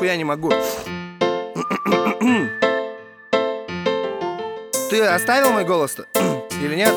нихуя не могу. Ты оставил мой голос-то? Или нет?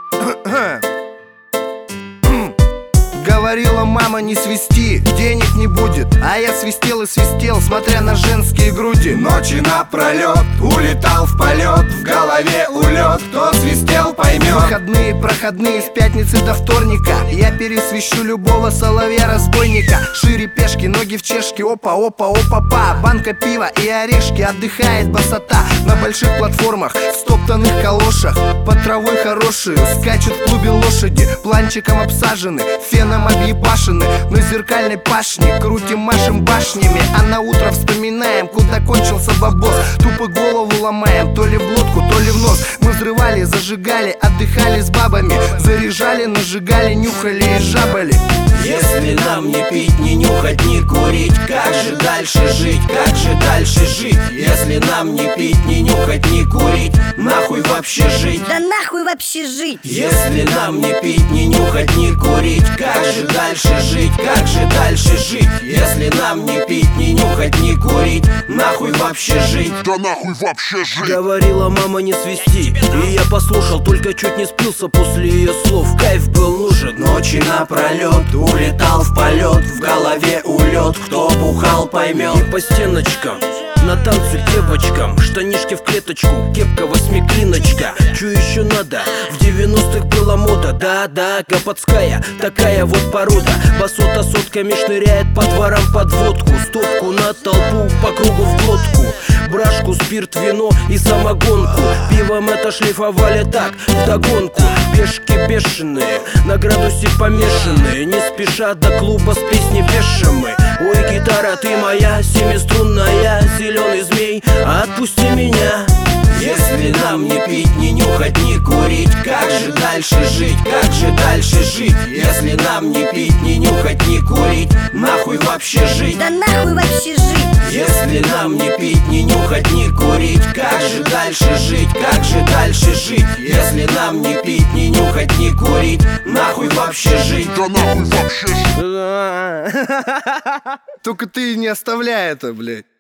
Говорила мама, не свисти, денег не будет. А я свистел и свистел, смотря на женские груди. Ночи напролет, улетал в полет, в голове улет, кто свистел, поймет. Выходные, проходные, с пятницы до вторника я пересвищу любого соловья-разбойника. Шире пешки, ноги в чешке, опа, опа, опа-па. Банка пива и орешки, отдыхает босота. На больших платформах, в стоптанных калошах. Под травой хорошую, скачут в клубе лошади. Планчиком обсажены, феном объебашены. На зеркальной пашне крутим, машем башнями. А на утро вспоминаем, куда кончился бабос. Тупо голову ломаем, то ли в лодку, то ли в нос. Мы взрывали, зажигали, отдыхали с бабами. Заряжали, нажигали, нюхали и жабали. Если нам не пить, не нюхать, не курить, как же дальше жить, как же дальше жить? Если нам не пить, не нюхать, не курить, нахуй вообще жить? Да нахуй вообще жить? Если нам не пить, не нюхать, не курить, как же дальше жить, как же дальше жить? Если нам не пить, не нюхать, не курить, нахуй вообще жить? Да нахуй вообще жить. Говорила мама не свисти, и я послушал, только чуть не спился после ее слов. Кайф был нужен. Ночи напролет, улетал в полет, в голове улет, кто бухал, поймет. И по стеночкам на танцы к девочкам, штанишки в клеточку, кепка восьмиклиночка. Чё еще надо? В 90-х была мода, да, капотская, такая вот порода. Басота сотками шныряет по дворам под водку. Стопку на толпу, по кругу в глотку. Брашку, спирт, вино и самогонку. Пивом это шлифовали так, вдогонку. Пешки бешеные, на градусе помешанные. Не спеша до клуба с песней пешим мы. Ой, гитара, ты моя, семиструнная, зеленый змей, отпусти меня. Если нам не пить, не нюхать, не курить, как же дальше жить, как же дальше жить? Если нам не пить, не нюхать, не курить, нахуй вообще жить? Да нахуй вообще жить? Если нам не пить, не нюхать, не курить, как же дальше жить, как же дальше жить? Если нам не пить, не нюхать, не курить, нахуй вообще жить? Да нахуй вообще жить. Только ты не оставляй это, блядь.